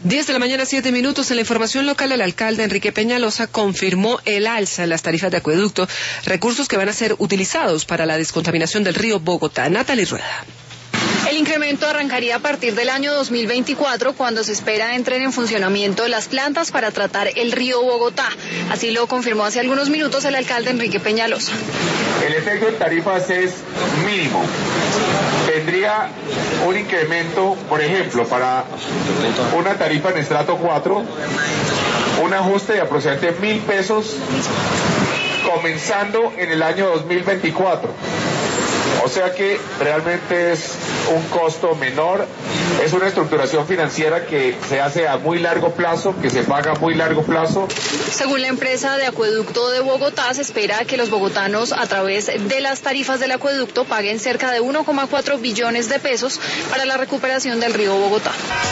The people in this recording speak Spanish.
10 de la mañana, 7 minutos. En la información local, el alcalde Enrique Peñalosa confirmó el alza en las tarifas de acueducto, recursos que van a ser utilizados para la descontaminación del río Bogotá. Natalie Rueda. El incremento arrancaría a partir del año 2024, cuando se espera entren en funcionamiento las plantas para tratar el río Bogotá. Así lo confirmó hace algunos minutos el alcalde Enrique Peñalosa. El efecto en tarifas es mínimo. Tendría un incremento, por ejemplo, para una tarifa en estrato 4, un ajuste de aproximadamente 1.000 pesos, comenzando en el año 2024. O sea que realmente es un costo menor, es una estructuración financiera que se hace a muy largo plazo, que se paga a muy largo plazo. Según la empresa de acueducto de Bogotá, se espera que los bogotanos, a través de las tarifas del acueducto, paguen cerca de 1,4 billones de pesos para la recuperación del río Bogotá.